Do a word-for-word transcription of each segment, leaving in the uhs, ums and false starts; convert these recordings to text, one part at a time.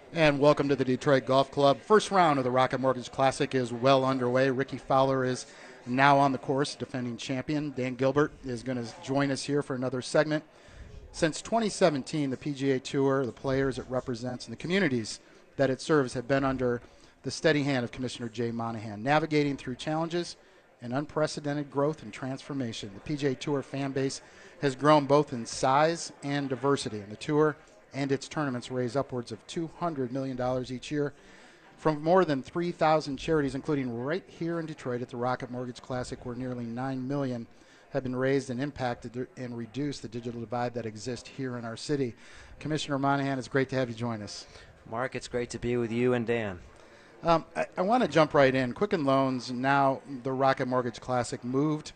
And welcome to the Detroit Golf Club. First round of the Rocket Mortgage Classic is well underway. Ricky Fowler is now on the course, defending champion. Dan Gilbert is going to join us here for another segment. Since twenty seventeen, the P G A Tour, the players it represents, and the communities that it serves have been under the steady hand of Commissioner Jay Monahan, navigating through challenges and unprecedented growth and transformation. The P G A Tour fan base has grown both in size and diversity, and the Tour and its tournaments raise upwards of two hundred million dollars each year from more than three thousand charities, including right here in Detroit at the Rocket Mortgage Classic, where nearly nine million dollars have been raised and impacted and reduced the digital divide that exists here in our city. Commissioner Monahan, it's great to have you join us. Mark, it's great to be with you and Dan. Um, I, I want to jump right in. Quicken Loans, now the Rocket Mortgage Classic, moved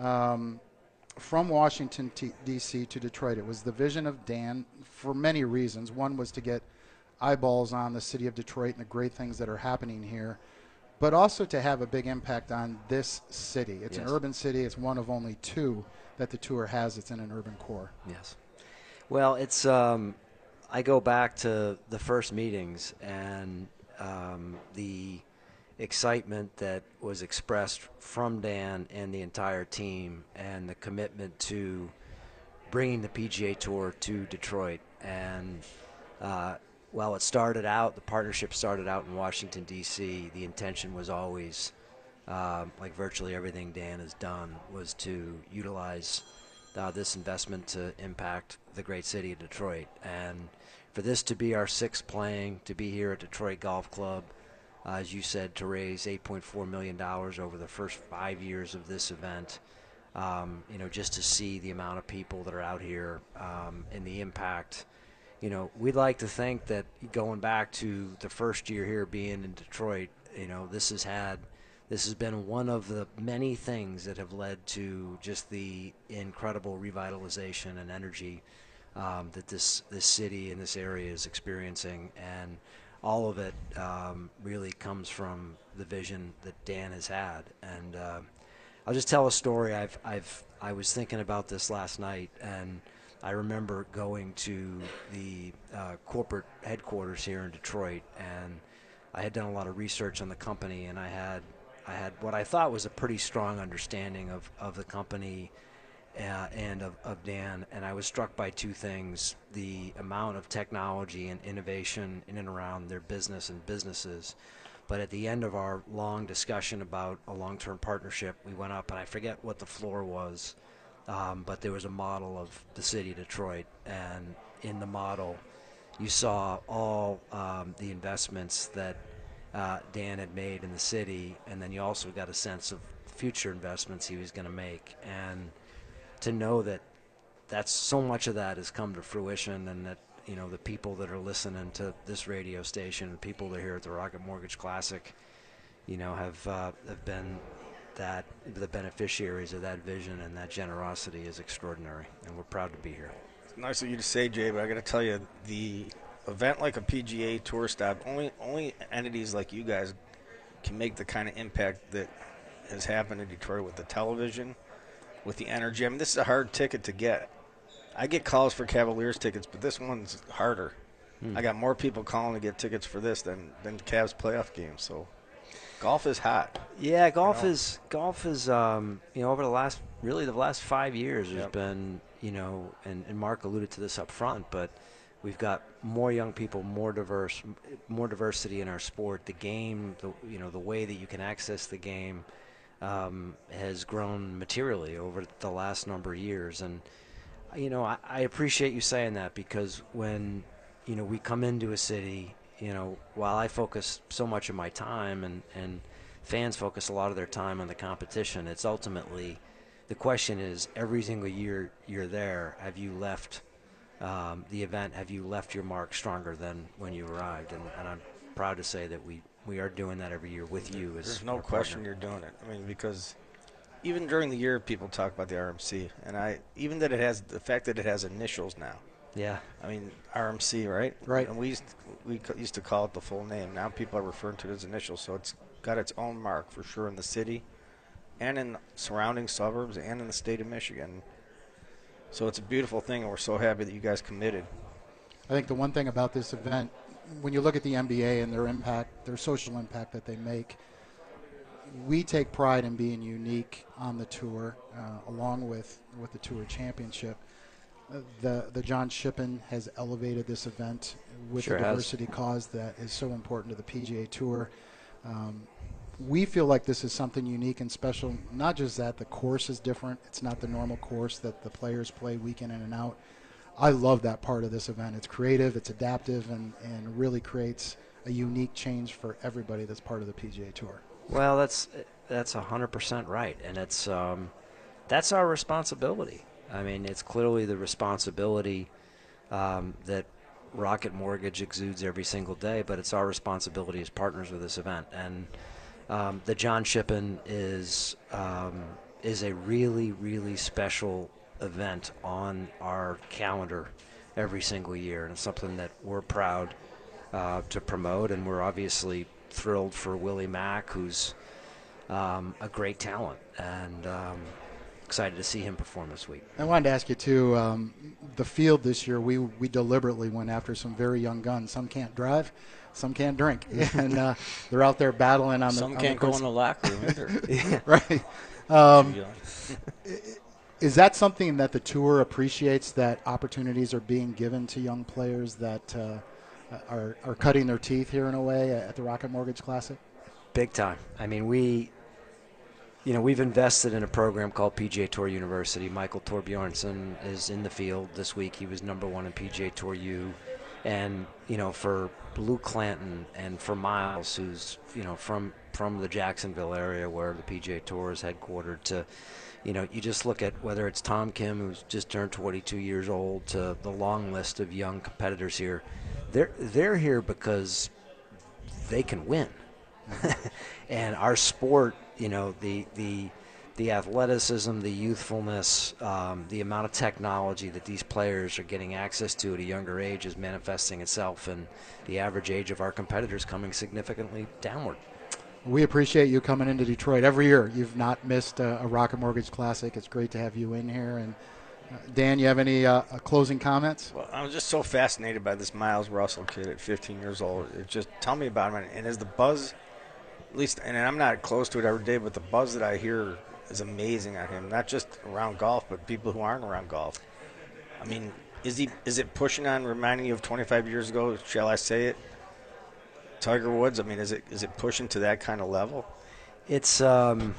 um, from Washington, D C to Detroit. It was the vision of Dan for many reasons. One was to get eyeballs on the city of Detroit and the great things that are happening here, but also to have a big impact on this city. It's yes. an urban city. It's one of only two that the Tour has that's in an urban core. Yes. Well, it's um, I go back to the first meetings and um, the excitement that was expressed from Dan and the entire team, and the commitment to bringing the P G A Tour to Detroit. And uh, while it started out, the partnership started out in Washington, D C, the intention was always, uh, like virtually everything Dan has done, was to utilize uh, this investment to impact the great city of Detroit. And for this to be our sixth playing, to be here at Detroit Golf Club, uh, as you said, to raise eight point four million dollars over the first five years of this event, um, you know, just to see the amount of people that are out here um, and the impact. You know, we'd like to think that going back to the first year here being in Detroit, you know, this has had, this has been one of the many things that have led to just the incredible revitalization and energy um, that this, this city and this area is experiencing. And all of it um, really comes from the vision that Dan has had. And uh, I'll just tell a story. I've, I've, I was thinking about this last night, and I remember going to the uh, corporate headquarters here in Detroit, and I had done a lot of research on the company, and I had I had what I thought was a pretty strong understanding of, of the company uh, and of, of Dan, and I was struck by two things: the amount of technology and innovation in and around their business and businesses. But at the end of our long discussion about a long-term partnership, we went up, and I forget what the floor was, Um, but there was a model of the city of Detroit, and in the model you saw all um, the investments that uh, Dan had made in the city, and then you also got a sense of future investments he was going to make. And to know that that's so much of that has come to fruition, and that, you know, the people that are listening to this radio station, the people that are here at the Rocket Mortgage Classic, you know, have uh, have been that the beneficiaries of that vision and that generosity is extraordinary, and we're proud to be here. It's nice of you to say, Jay, but I got to tell you, the event like a P G A Tour stop, only only entities like you guys can make the kind of impact that has happened in Detroit with the television, with the energy. I mean, this is a hard ticket to get. I get calls for Cavaliers tickets, but this one's harder. Hmm. I got more people calling to get tickets for this than than Cavs playoff games. So golf is hot. Yeah, golf you know? is golf is um, you know, over the last really the last five years there's Yep. been, you know, and, and Mark alluded to this up front, but we've got more young people, more diverse, more diversity in our sport. The game, the you know, the way that you can access the game um, has grown materially over the last number of years. And you know, I, I appreciate you saying that, because when, you know, we come into a city, you know, while I focus so much of my time, and, and fans focus a lot of their time on the competition, it's ultimately, the question is, every single year you're there, have you left um, the event, have you left your mark stronger than when you arrived? And, and I'm proud to say that we, we are doing that every year with you. As There's no our question partner. you're doing it. I mean, because even during the year, people talk about the R M C, and I even that it has the fact that it has initials now. Yeah. I mean, R M C, right? Right. And we used we c- used to call it the full name. Now people are referring to it as initials, so it's got its own mark for sure in the city, and in surrounding suburbs, and in the state of Michigan. So it's a beautiful thing, and we're so happy that you guys committed. I think the one thing about this event, when you look at the N B A and their impact, their social impact that they make, we take pride in being unique on the tour, uh, along with, with the Tour Championship. Uh, the the John Shippen has elevated this event with Sure the has. diversity cause that is so important to the P G A Tour. Um, we feel like this is something unique and special. Not just that, the course is different. It's not the normal course that the players play week in and out. I love that part of this event. It's creative, it's adaptive, and, and really creates a unique change for everybody that's part of the P G A Tour. Well, that's that's one hundred percent right, and it's um, that's our responsibility. I mean, it's clearly the responsibility um, that Rocket Mortgage exudes every single day, but it's our responsibility as partners with this event. And um, the John Shippen is um, is a really, really special event on our calendar every single year, and it's something that we're proud uh, to promote, and we're obviously thrilled for Willie Mack, who's um, a great talent, and um, excited to see him perform this week. I wanted to ask you, too, um, the field this year, we, we deliberately went after some very young guns. Some can't drive, some can't drink, and uh, they're out there battling on the Some on can't the go course. in the locker room either. Yeah. Right. Um, Yeah. Is that something that the tour appreciates, that opportunities are being given to young players that uh, are, are cutting their teeth here in a way at the Rocket Mortgage Classic? Big time. I mean, we, you know, we've invested in a program called P G A Tour University. Michael Torbjornsen is in the field this week. He was number one in P G A Tour U. And, you know, for Lou Clanton and for Miles, who's, you know, from, from the Jacksonville area where the P G A Tour is headquartered, to, you know, you just look at whether it's Tom Kim, who's just turned twenty-two years old, to the long list of young competitors here. They're, they're here because they can win. And our sport, you know, the the the athleticism, the youthfulness, um, the amount of technology that these players are getting access to at a younger age is manifesting itself, and the average age of our competitors coming significantly downward. We appreciate you coming into Detroit every year. You've not missed a, a Rocket Mortgage Classic. It's great to have you in here. And uh, Dan, you have any uh, uh, closing comments? Well, I was just so fascinated by this Miles Russell kid at fifteen years old. It just tell me about him. And is the buzz, at least, and I'm not close to it every day, but the buzz that I hear is amazing on him. Not just around golf, but people who aren't around golf. I mean, is he? Is it pushing on, reminding you of twenty-five years ago? Shall I say it? Tiger Woods. I mean, is it is it pushing to that kind of level? It's um,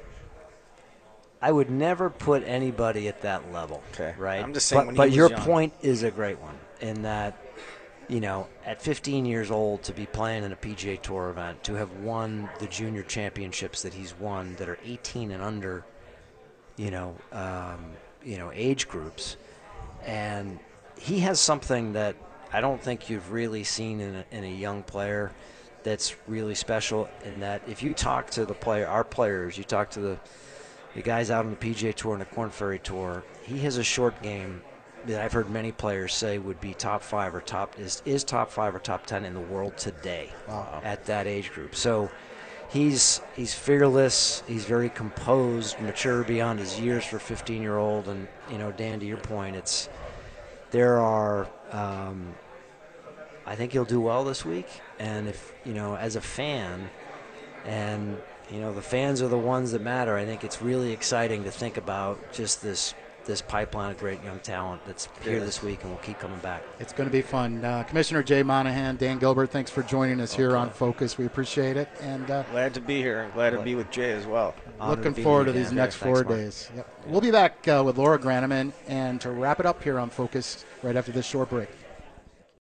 I would never put anybody at that level. Okay. Right. I'm just saying But, when he but was your young. point is a great one in that, you know, at fifteen years old, to be playing in a P G A Tour event, to have won the junior championships that he's won that are eighteen and under, you know, um, you know, age groups, and he has something that I don't think you've really seen in a, in a young player that's really special, in that if you talk to the player, our players, you talk to the, the guys out on the P G A Tour and the Korn Ferry Tour, he has a short game that I've heard many players say would be top five or top is is top five or top ten in the world today. Wow. At that age group. So he's he's fearless. He's very composed, mature beyond his years for a fifteen-year-old. And you know, Dan, to your point, it's there are. Um, I think he'll do well this week. And if you know, as a fan, and you know, the fans are the ones that matter. I think it's really exciting to think about just this. this pipeline of great young talent that's here this week and will keep coming back. It's going to be fun. Uh, Commissioner Jay Monahan, Dan Gilbert, thanks for joining us here on Focus. We appreciate it. And uh, Glad to be here and glad to be with Jay as well. Honored looking to be forward to with you, these Dan. next Thanks, four Mark. days. Yep. We'll be back uh, with Laura Graneman and to wrap it up here on Focus right after this short break.